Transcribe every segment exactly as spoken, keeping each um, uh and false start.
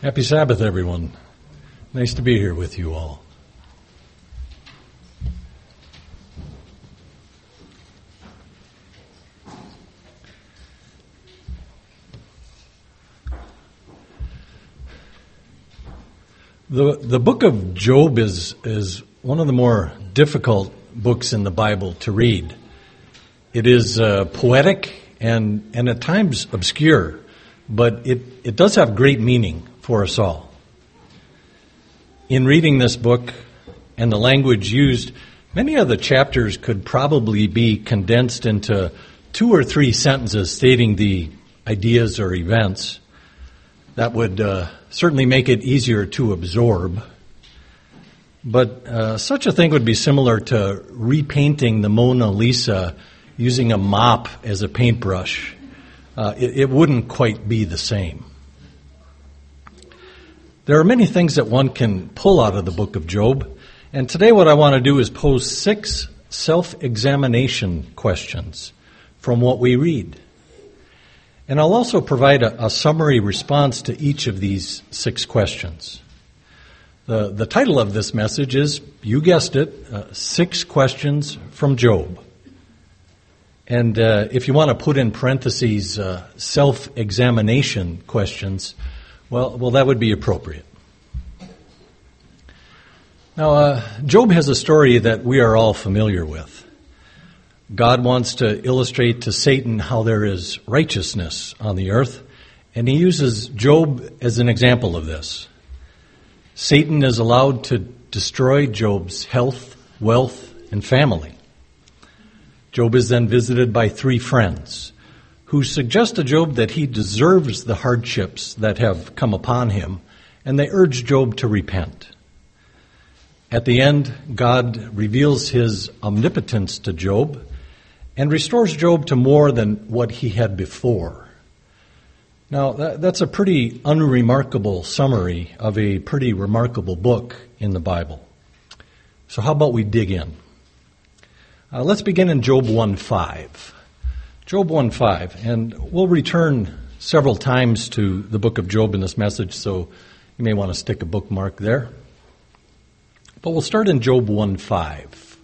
Happy Sabbath, everyone. Nice to be here with you all. The the book of Job is is one of the more difficult books in the Bible to read. It is uh, poetic and and at times obscure, but it, it does have great meaning for us all. In reading this book and the language used, many of the chapters could probably be condensed into two or three sentences stating the ideas or events. That would uh, certainly make it easier to absorb. But uh, such a thing would be similar to repainting the Mona Lisa using a mop as a paintbrush. Uh, it, it wouldn't quite be the same. There are many things that one can pull out of the book of Job, and today what I want to do is pose six self-examination questions from what we read. And I'll also provide a, a summary response to each of these six questions. The, the title of this message is, you guessed it, uh, Six Questions from Job. And uh, if you want to put in parentheses uh, self-examination questions, well, well, that would be appropriate. Now, uh, Job has a story that we are all familiar with. God wants to illustrate to Satan how there is righteousness on the earth, and he uses Job as an example of this. Satan is allowed to destroy Job's health, wealth, and family. Job is then visited by three friends who suggest to Job that he deserves the hardships that have come upon him, and they urge Job to repent. At the end, God reveals his omnipotence to Job and restores Job to more than what he had before. Now, that's a pretty unremarkable summary of a pretty remarkable book in the Bible. So how about we dig in? Uh, let's begin in Job one five. Job one five, and we'll return several times to the book of Job in this message, so you may want to stick a bookmark there. But we'll start in Job one five.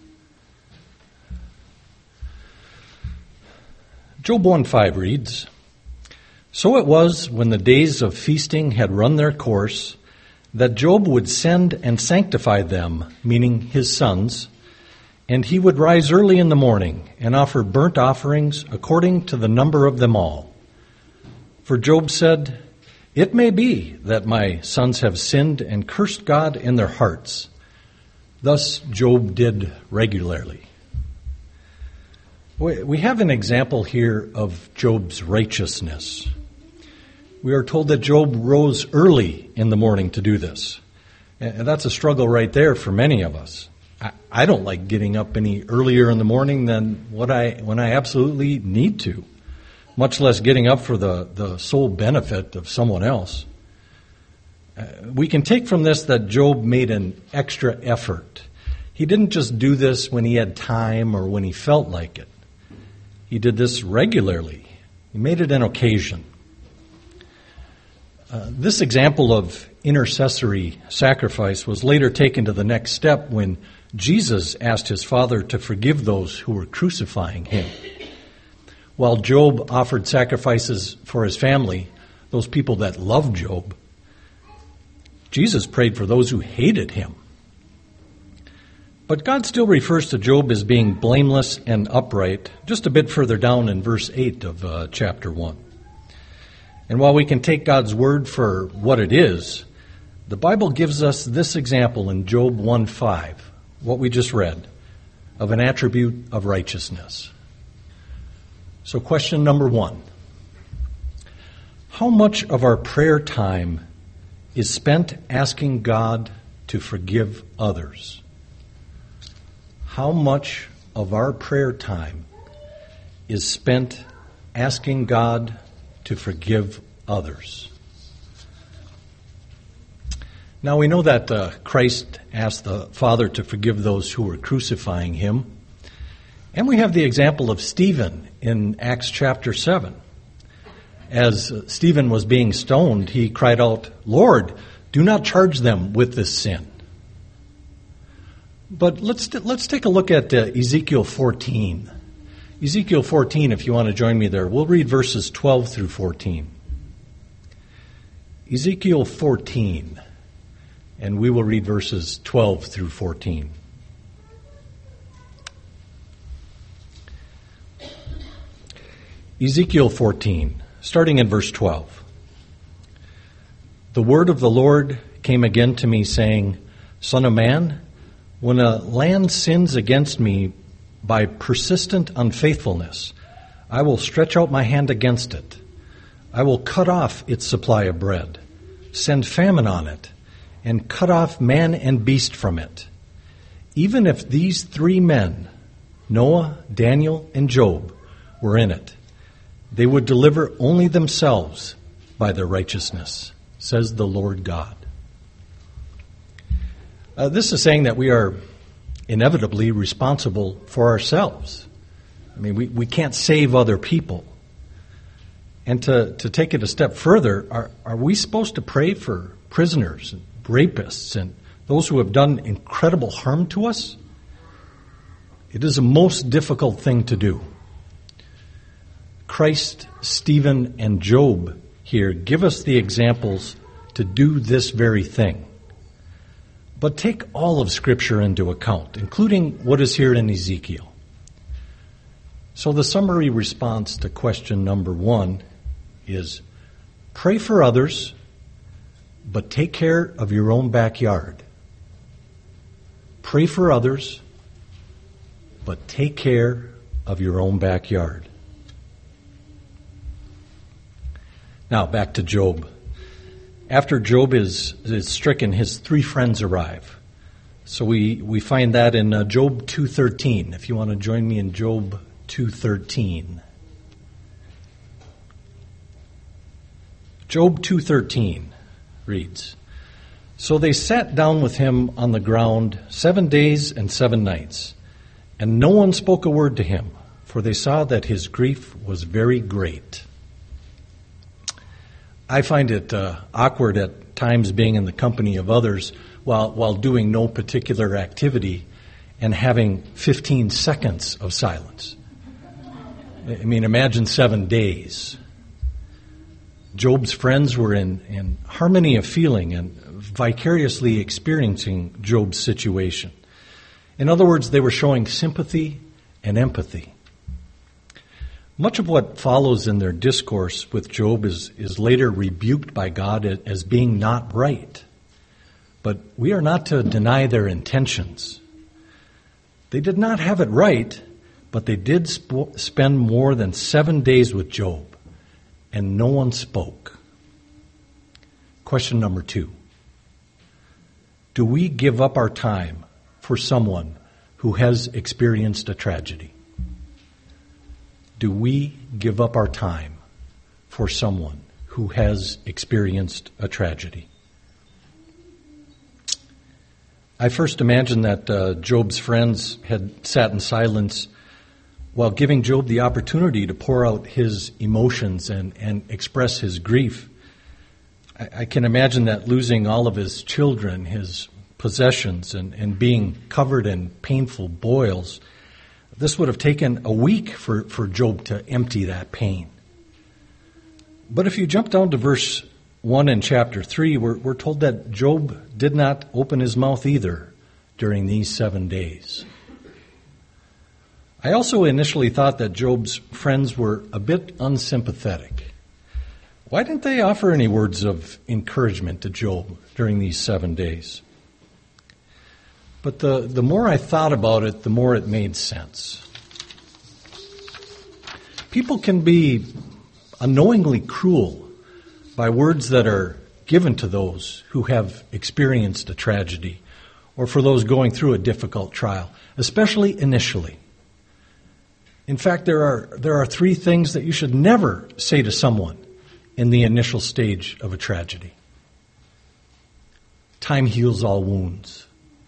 Job one five reads, "So it was when the days of feasting had run their course, that Job would send and sanctify them," meaning his sons, "and he would rise early in the morning and offer burnt offerings according to the number of them all. For Job said, 'It may be that my sons have sinned and cursed God in their hearts.' Thus Job did regularly." We have an example here of Job's righteousness. We are told that Job rose early in the morning to do this. And that's a struggle right there for many of us. I don't like getting up any earlier in the morning than what I when I absolutely need to, much less getting up for the, the sole benefit of someone else. Uh, we can take from this that Job made an extra effort. He didn't just do this when he had time or when he felt like it. He did this regularly. He made it an occasion. Uh, this example of intercessory sacrifice was later taken to the next step when Jesus asked his Father to forgive those who were crucifying him. While Job offered sacrifices for his family, those people that loved Job, Jesus prayed for those who hated him. But God still refers to Job as being blameless and upright just a bit further down in verse eight of uh, chapter one. And while we can take God's word for what it is, the Bible gives us this example in Job one five, what we just read, of an attribute of righteousness. So question number one. How much of our prayer time is spent asking God to forgive others? How much of our prayer time is spent asking God to forgive others? Now we know that uh, Christ asked the Father to forgive those who were crucifying him. And we have the example of Stephen in Acts chapter seven. As Stephen was being stoned, he cried out, "Lord, do not charge them with this sin." But let's let's take a look at uh, Ezekiel fourteen. Ezekiel fourteen, if you want to join me there. We'll read verses twelve through fourteen. Ezekiel fourteen, and we will read verses twelve through fourteen. Ezekiel fourteen, starting in verse twelve. The word of the Lord came again to me, saying, "Son of man, when a land sins against me by persistent unfaithfulness, I will stretch out my hand against it. I will cut off its supply of bread, send famine on it, and cut off man and beast from it. Even if these three men, Noah, Daniel, and Job, were in it, they would deliver only themselves by their righteousness, says the Lord God." Uh, this is saying that we are inevitably responsible for ourselves. I mean, we, we can't save other people. And to, to take it a step further, are, are we supposed to pray for prisoners, and rapists, and those who have done incredible harm to us? It is a most difficult thing to do. Christ, Stephen, and Job here give us the examples to do this very thing. But take all of Scripture into account, including what is here in Ezekiel. So the summary response to question number one is, pray for others, but take care of your own backyard. Pray for others, but take care of your own backyard. Now, back to Job. After Job is, is stricken, his three friends arrive. So we, we find that in uh, Job two thirteen. If you want to join me in Job two thirteen. Job two thirteen reads, "So they sat down with him on the ground seven days and seven nights, and no one spoke a word to him, for they saw that his grief was very great." I find it uh, awkward at times being in the company of others while while doing no particular activity and having fifteen seconds of silence. I mean, imagine seven days. Job's friends were in, in harmony of feeling and vicariously experiencing Job's situation. In other words, they were showing sympathy and empathy. Much of what follows in their discourse with Job is, is later rebuked by God as being not right. But we are not to deny their intentions. They did not have it right, but they did sp- spend more than seven days with Job, and no one spoke. Question number two. Do we give up our time for someone who has experienced a tragedy? Do we give up our time for someone who has experienced a tragedy? I first imagined that uh, Job's friends had sat in silence while giving Job the opportunity to pour out his emotions and, and express his grief. I, I can imagine that losing all of his children, his possessions, and, and being covered in painful boils, this would have taken a week for, for Job to empty that pain. But if you jump down to verse one in chapter three, we're, we're told that Job did not open his mouth either during these seven days. I also initially thought that Job's friends were a bit unsympathetic. Why didn't they offer any words of encouragement to Job during these seven days? But the, the more I thought about it, the more it made sense. People can be unknowingly cruel by words that are given to those who have experienced a tragedy or for those going through a difficult trial, especially initially. In fact, there are there are three things that you should never say to someone in the initial stage of a tragedy. Time heals all wounds.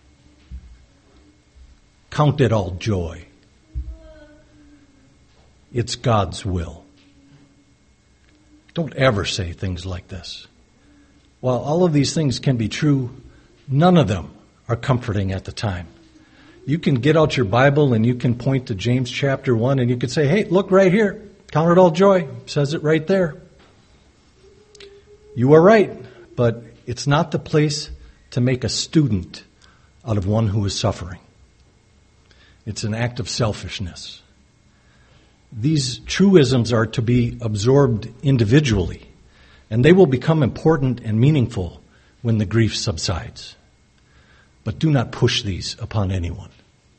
Count it all joy. It's God's will. Don't ever say things like this. While all of these things can be true, none of them are comforting at the time. You can get out your Bible and you can point to James chapter one and you can say, hey, look right here. Count it all joy. It says it right there. You are right, but it's not the place to make a student out of one who is suffering. It's an act of selfishness. These truisms are to be absorbed individually, and they will become important and meaningful when the grief subsides. But do not push these upon anyone.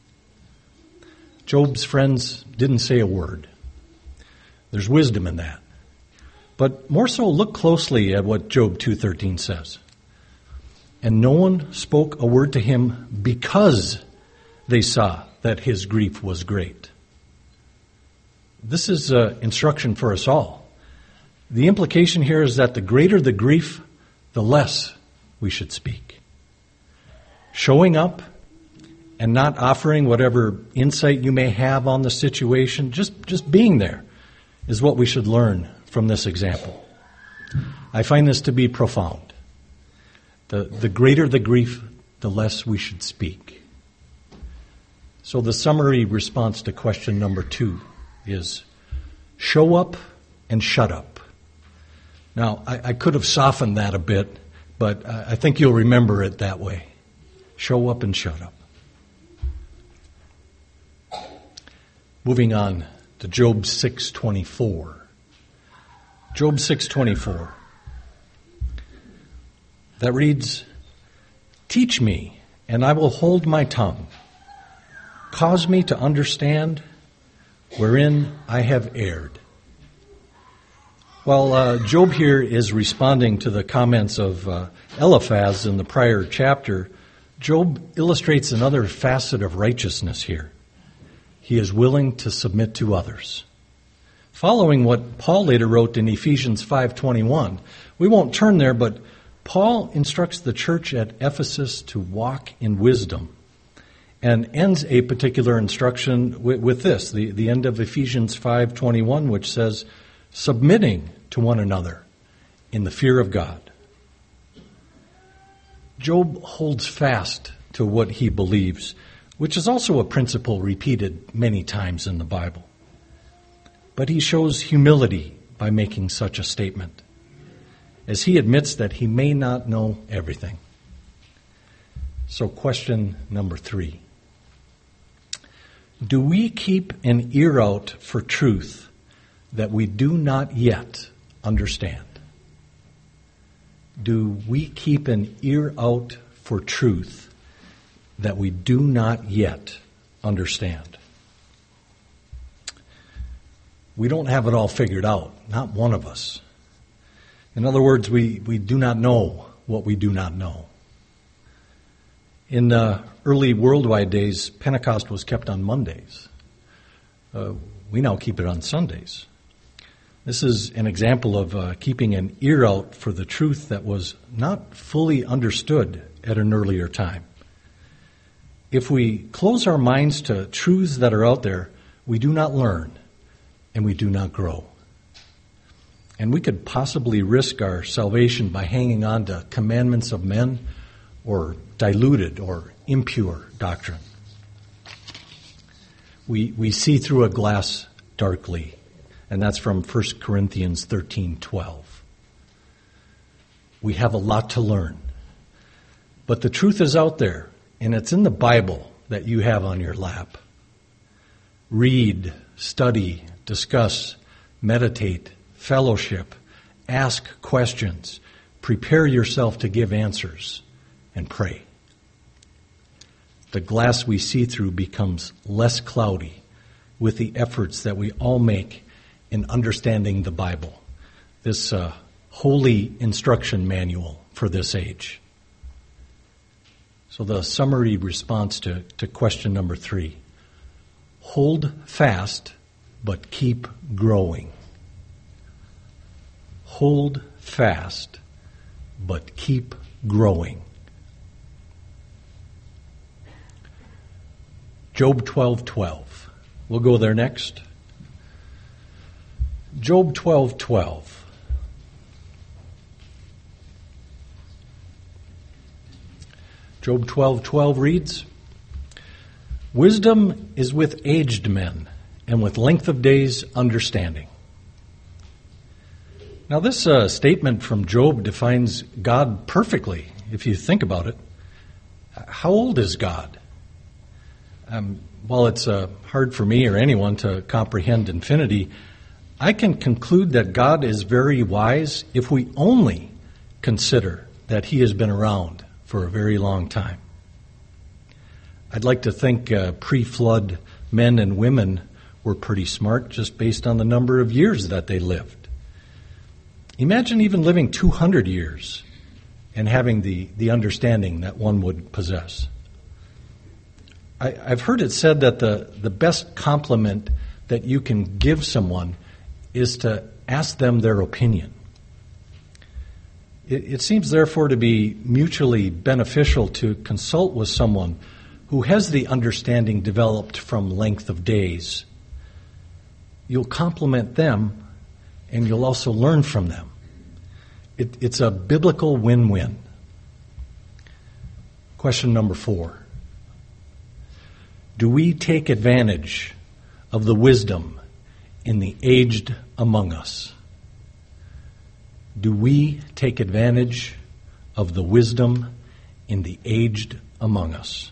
Job's friends didn't say a word. There's wisdom in that. But more so, look closely at what Job two thirteen says. And no one spoke a word to him because they saw that his grief was great. This is uh, instruction for us all. The implication here is that the greater the grief, the less we should speak. Showing up and not offering whatever insight you may have on the situation, just, just being there is what we should learn from this example. I find this to be profound. The, the greater the grief, the less we should speak. So the summary response to question number two is show up and shut up. Now, I, I could have softened that a bit, but I think you'll remember it that way. Show up and shut up. Moving on to Job six twenty-four. Job six twenty-four. That reads, teach me, and I will hold my tongue. Cause me to understand wherein I have erred. Well, uh, Job here is responding to the comments of uh, Eliphaz in the prior chapter. Job illustrates another facet of righteousness here. He is willing to submit to others. Following what Paul later wrote in Ephesians five twenty-one, we won't turn there, but Paul instructs the church at Ephesus to walk in wisdom and ends a particular instruction with, with this, the, the end of Ephesians five twenty-one, which says, submitting to one another in the fear of God. Job holds fast to what he believes, which is also a principle repeated many times in the Bible. But he shows humility by making such a statement, as he admits that he may not know everything. So question number three. Do we keep an ear out for truth that we do not yet understand? Do we keep an ear out for truth that we do not yet understand? We don't have it all figured out, not one of us. In other words, we, we do not know what we do not know. In uh, early worldwide days, Pentecost was kept on Mondays. Uh, we now keep it on Sundays. This is an example of uh, keeping an ear out for the truth that was not fully understood at an earlier time. If we close our minds to truths that are out there, we do not learn and we do not grow. And we could possibly risk our salvation by hanging on to commandments of men or diluted or impure doctrine. We we see through a glass darkly, and that's from First Corinthians thirteen twelve. We have a lot to learn. But the truth is out there, and it's in the Bible that you have on your lap. Read, study, discuss, meditate, fellowship, ask questions, prepare yourself to give answers, and pray. The glass we see through becomes less cloudy with the efforts that we all make in understanding the Bible, this uh, holy instruction manual for this age. So the summary response to, to question number three, hold fast but keep growing. Hold fast, but keep growing. Job twelve twelve. We'll go there next. Job twelve twelve. Job twelve twelve reads, "Wisdom is with aged men, and with length of days understanding." Now this uh, statement from Job defines God perfectly, if you think about it. How old is God? Um, while it's uh, hard for me or anyone to comprehend infinity, I can conclude that God is very wise if we only consider that he has been around for a very long time. I'd like to think uh, pre-flood men and women were pretty smart just based on the number of years that they lived. Imagine even living two hundred years and having the, the understanding that one would possess. I, I've heard it said that the, the best compliment that you can give someone is to ask them their opinion. It, it seems therefore to be mutually beneficial to consult with someone who has the understanding developed from length of days. You'll compliment them, and you'll also learn from them. It, it's a biblical win-win. Question number four. Do we take advantage of the wisdom in the aged among us? Do we take advantage of the wisdom in the aged among us?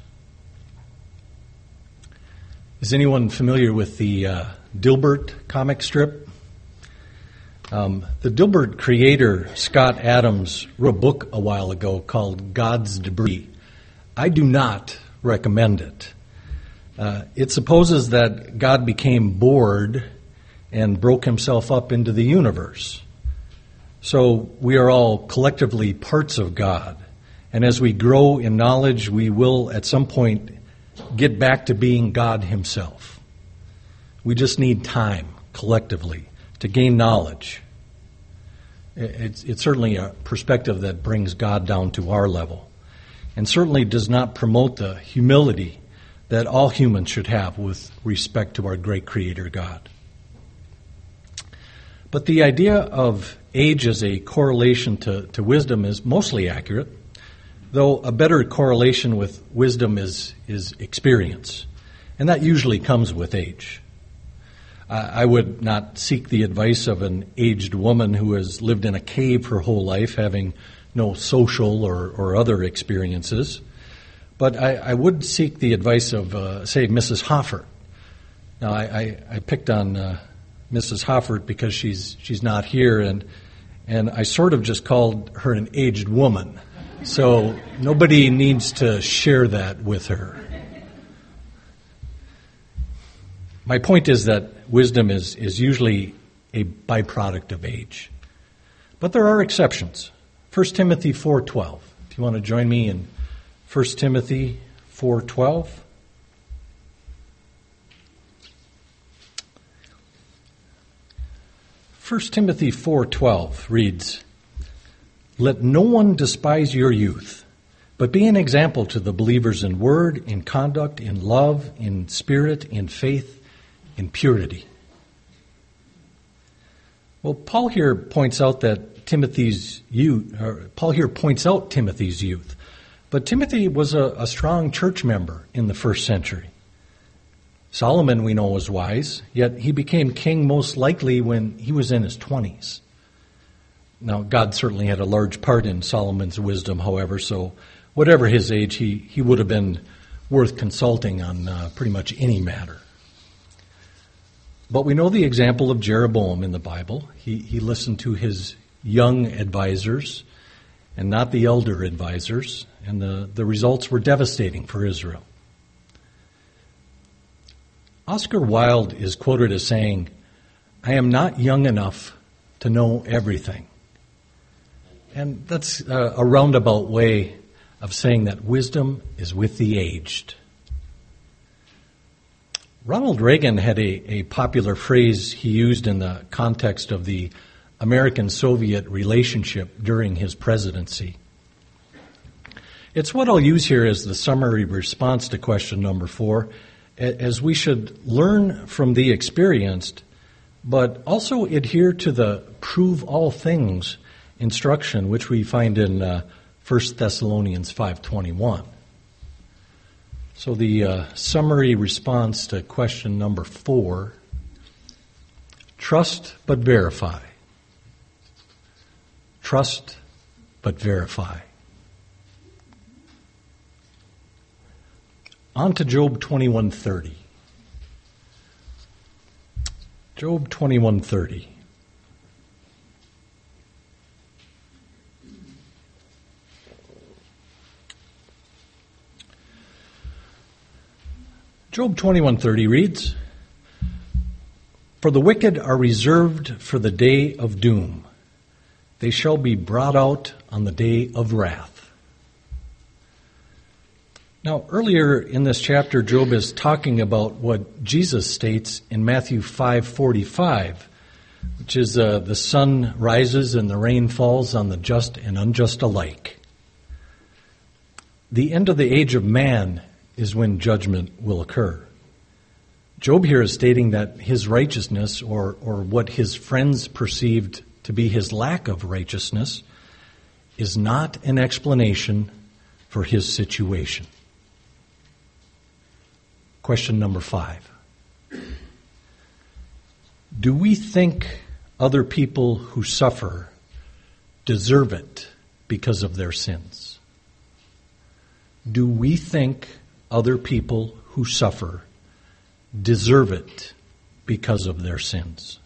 Is anyone familiar with the uh, Dilbert comic strip? Um, the Dilbert creator, Scott Adams, wrote a book a while ago called God's Debris. I do not recommend it. Uh, it supposes that God became bored and broke himself up into the universe. So we are all collectively parts of God. And as we grow in knowledge, we will at some point get back to being God himself. We just need time, collectively, to gain knowledge. It's, it's certainly a perspective that brings God down to our level, and certainly does not promote the humility that all humans should have with respect to our great Creator God. But the idea of age as a correlation to, to wisdom is mostly accurate, though a better correlation with wisdom is, is experience, and that usually comes with age. I would not seek the advice of an aged woman who has lived in a cave her whole life, having no social or, or other experiences. But I, I would seek the advice of, uh, say, Missus Hoffert. Now, I, I, I picked on uh, Missus Hoffert because she's she's not here, and and I sort of just called her an aged woman. So nobody needs to share that with her. My point is that wisdom is, is usually a byproduct of age. But there are exceptions. First Timothy four twelve. If you want to join me in First Timothy four twelve. First Timothy four twelve reads, "Let no one despise your youth, but be an example to the believers in word, in conduct, in love, in spirit, in faith, in purity." Well, Paul here points out that Timothy's youth, or Paul here points out Timothy's youth, but Timothy was a, a strong church member in the first century. Solomon, we know, was wise, yet he became king most likely when he was in his twenties. Now, God certainly had a large part in Solomon's wisdom, however, so whatever his age, he, he would have been worth consulting on uh, pretty much any matter. But we know the example of Jeroboam in the Bible. He, he listened to his young advisors and not the elder advisors, and the, the results were devastating for Israel. Oscar Wilde is quoted as saying, "I am not young enough to know everything." And that's a, a roundabout way of saying that wisdom is with the aged. Ronald Reagan had a, a popular phrase he used in the context of the American-Soviet relationship during his presidency. It's what I'll use here as the summary response to question number four, as we should learn from the experienced, but also adhere to the prove all things instruction, which we find in uh, First Thessalonians five twenty-one. So the uh, summary response to question number four, trust but verify. Trust but verify. On to Job twenty-one thirty. Job twenty-one thirty. Job twenty-one thirty reads, "For the wicked are reserved for the day of doom. They shall be brought out on the day of wrath." Now, earlier in this chapter, Job is talking about what Jesus states in Matthew five forty-five, which is uh, the sun rises and the rain falls on the just and unjust alike. The end of the age of man is when judgment will occur. Job here is stating that his righteousness, or, or what his friends perceived to be his lack of righteousness, is not an explanation for his situation. Question number five. Do we think other people who suffer deserve it because of their sins? Do we think other people who suffer deserve it because of their sins?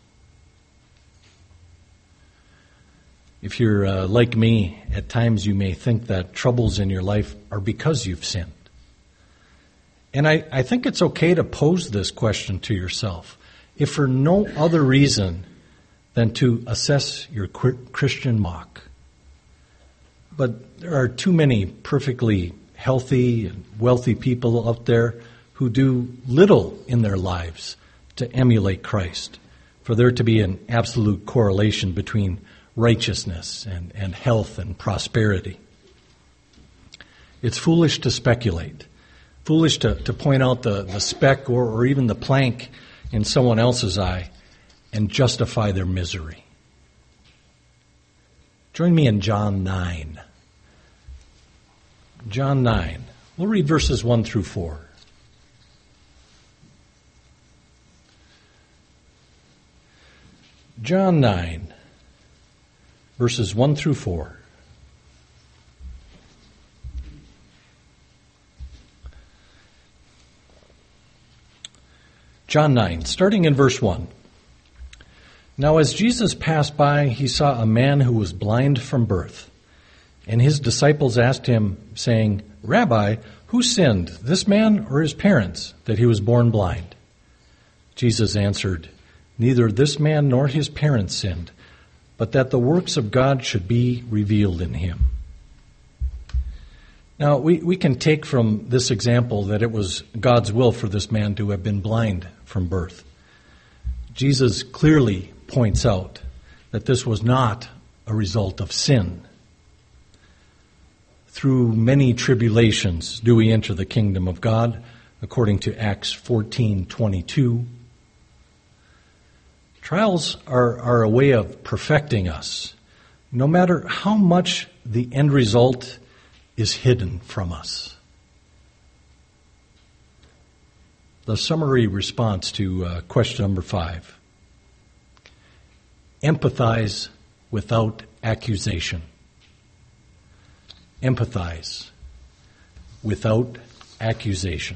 If you're uh, like me, at times you may think that troubles in your life are because you've sinned. And I, I think it's okay to pose this question to yourself, if for no other reason than to assess your Christian walk. But there are too many perfectly healthy and wealthy people out there who do little in their lives to emulate Christ, for there to be an absolute correlation between righteousness and, and health and prosperity. It's foolish to speculate, foolish to, to point out the, the speck or, or even the plank in someone else's eye and justify their misery. Join me in John nine. John nine. We'll read verses one through four. John nine, verses one through four. John nine, starting in verse one. Now as Jesus passed by, he saw a man who was blind from birth. And his disciples asked him, saying, Rabbi, who sinned, this man or his parents, that he was born blind? Jesus answered, Neither this man nor his parents sinned, but that the works of God should be revealed in him. Now, we, we can take from this example that it was God's will for this man to have been blind from birth. Jesus clearly points out that this was not a result of sin. Through many tribulations do we enter the kingdom of God, according to Acts fourteen twenty-two. Trials are, are a way of perfecting us, no matter how much the end result is hidden from us. The summary response to uh, question number five. Empathize without accusation. Empathize without accusation.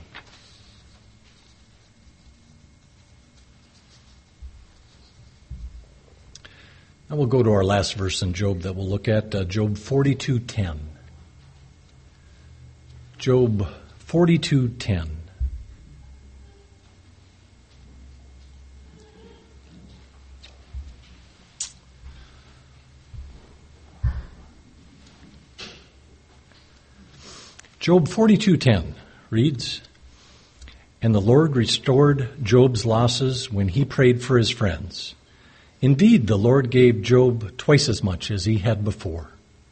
Now we'll go to our last verse in Job that we'll look at, uh, Job forty-two ten. Job forty-two ten. Job forty-two ten reads, And the Lord restored Job's losses when he prayed for his friends. Indeed, the Lord gave Job twice as much as he had before.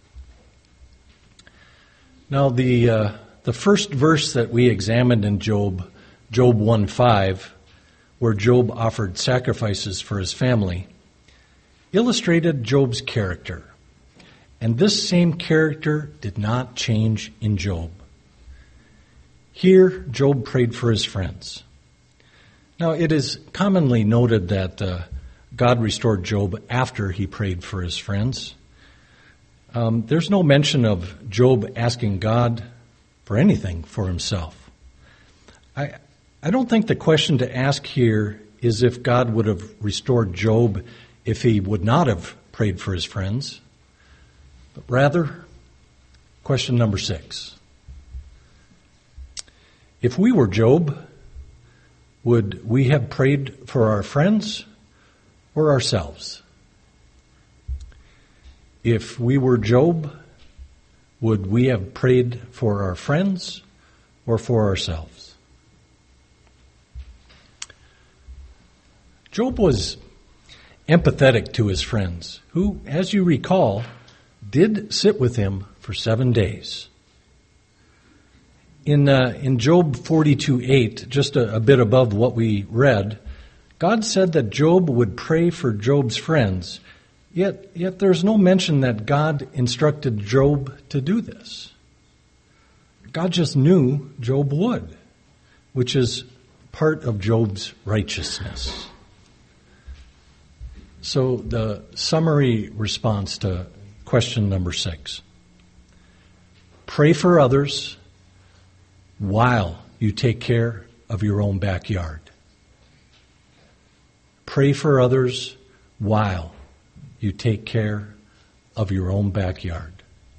Now, the uh, the first verse that we examined in Job, Job one five, where Job offered sacrifices for his family, illustrated Job's character. And this same character did not change in Job. Here, Job prayed for his friends. Now, it is commonly noted that uh, God restored Job after he prayed for his friends. Um, there's no mention of Job asking God for anything for himself. I, I don't think the question to ask here is if God would have restored Job if he would not have prayed for his friends, but rather, question number six. If we were Job, would we have prayed for our friends or ourselves? If we were Job, would we have prayed for our friends or for ourselves? Job was empathetic to his friends, who, as you recall, did sit with him for seven days. In uh, in Job forty-two eight, just a, a bit above what we read, God said that Job would pray for Job's friends, yet yet there's no mention that God instructed Job to do this. God just knew Job would, which is part of Job's righteousness. So the summary response to question number six. Pray for others while you take care of your own backyard. Pray for others while you take care of your own backyard.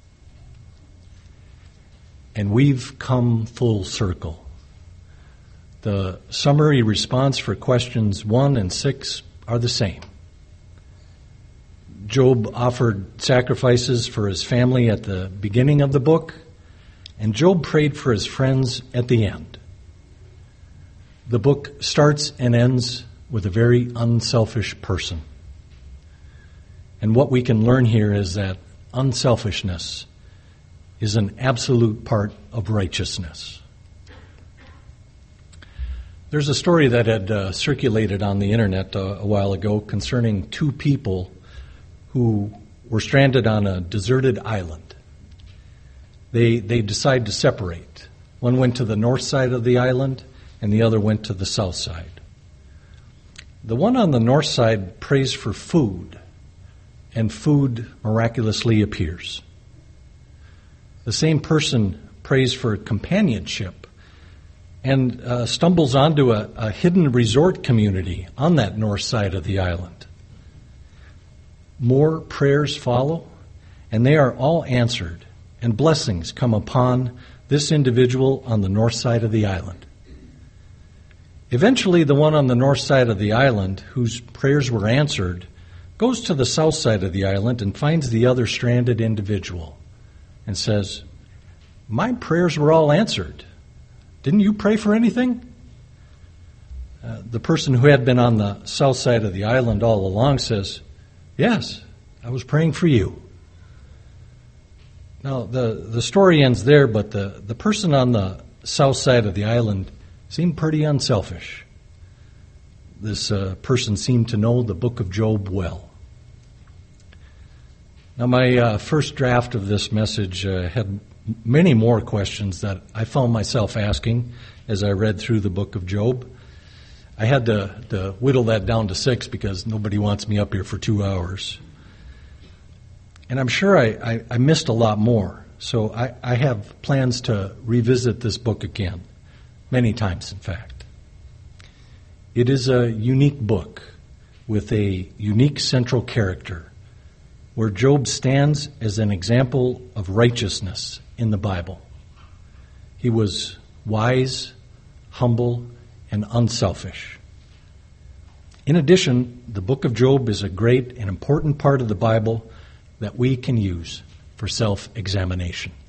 And we've come full circle. The summary response for questions one and six are the same. Job offered sacrifices for his family at the beginning of the book, and Job prayed for his friends at the end. The book starts and ends with a very unselfish person. And what we can learn here is that unselfishness is an absolute part of righteousness. There's a story that had uh, circulated on the internet uh, a while ago concerning two people who were stranded on a deserted island. They they decide to separate. One went to the north side of the island, and the other went to the south side. The one on the north side prays for food, and food miraculously appears. The same person prays for companionship and uh, stumbles onto a, a hidden resort community on that north side of the island. More prayers follow, and they are all answered, and blessings come upon this individual on the north side of the island. Eventually, the one on the north side of the island, whose prayers were answered, goes to the south side of the island and finds the other stranded individual and says, "My prayers were all answered. Didn't you pray for anything?" Uh, the person who had been on the south side of the island all along says, "Yes, I was praying for you." Now, the, the story ends there, but the, the person on the south side of the island seemed pretty unselfish. This uh, person seemed to know the book of Job well. Now, my uh, first draft of this message uh, had many more questions that I found myself asking as I read through the book of Job. I had to, to whittle that down to six because nobody wants me up here for two hours. And I'm sure I, I, I missed a lot more. So I, I have plans to revisit this book again, many times in fact. It is a unique book with a unique central character where Job stands as an example of righteousness in the Bible. He was wise, humble, and unselfish. In addition, the book of Job is a great and important part of the Bible that we can use for self-examination.